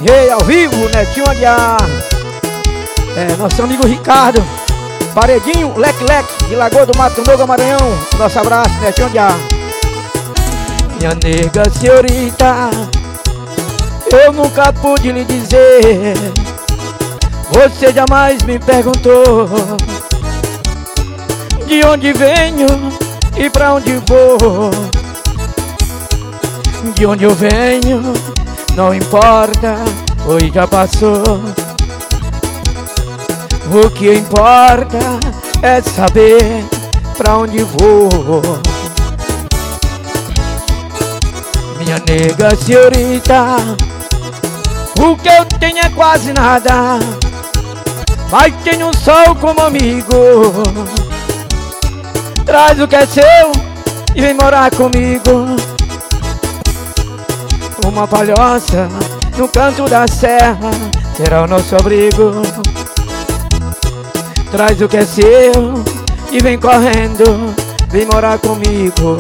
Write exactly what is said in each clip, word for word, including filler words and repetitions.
Ei, ao vivo, Netinho Aguiar. É, nosso amigo Ricardo Paredinho, Leque Leque, de Lagoa do Mato Novo, Maranhão. Nosso abraço, Netinho Aguiar. Minha nega senhorita, eu nunca pude lhe dizer. Você jamais me perguntou de onde venho e pra onde vou. De onde eu venho não importa, hoje já passou. O que importa é saber pra onde vou. Minha nega senhorita, o que eu tenho é quase nada, mas tenho um sol como amigo. Traz o que é seu e vem morar comigo. Uma palhoça no canto da serra será o nosso abrigo. Traz o que é seu e vem correndo, vem morar comigo.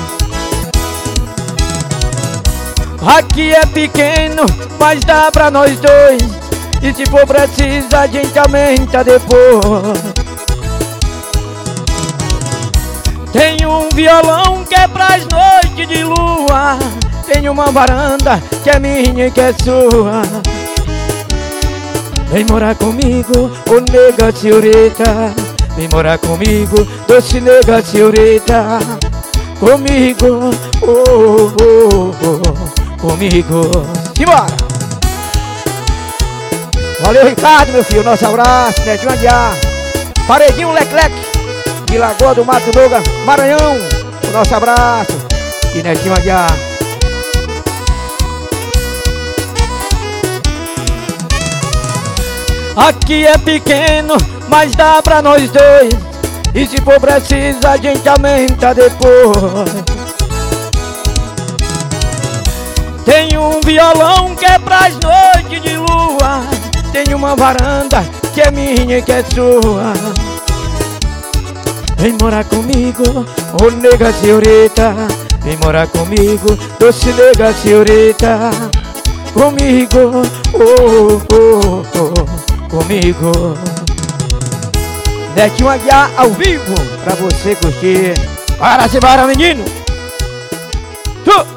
Aqui é pequeno, mas dá pra nós dois, e se for preciso a gente aumenta depois. Tem um violão que é pras noites de lua, tem uma varanda que é minha e que é sua. Vem morar comigo, ô nega senhorita. Vem morar comigo, doce nega senhorita. Comigo, oh, oh, oh, comigo. Simbora! Valeu, Ricardo, meu filho, nosso abraço, Netinho Aguiar. Paredinho, Leque Leque, de Lagoa do Mato Novo, Maranhão. O nosso abraço, e Netinho Aguiar. Aqui é pequeno, mas dá pra nós dois, e se for preciso a gente aumenta depois. Tem um violão que é pras noites de lua, tem uma varanda que é minha e que é sua. Vem morar comigo, ô nega senhorita. Vem morar comigo, doce nega senhorita. Comigo, oh, oh, oh. Comigo. Netinho Aguiar ao vivo pra você curtir. Para, se para, menino. Tu.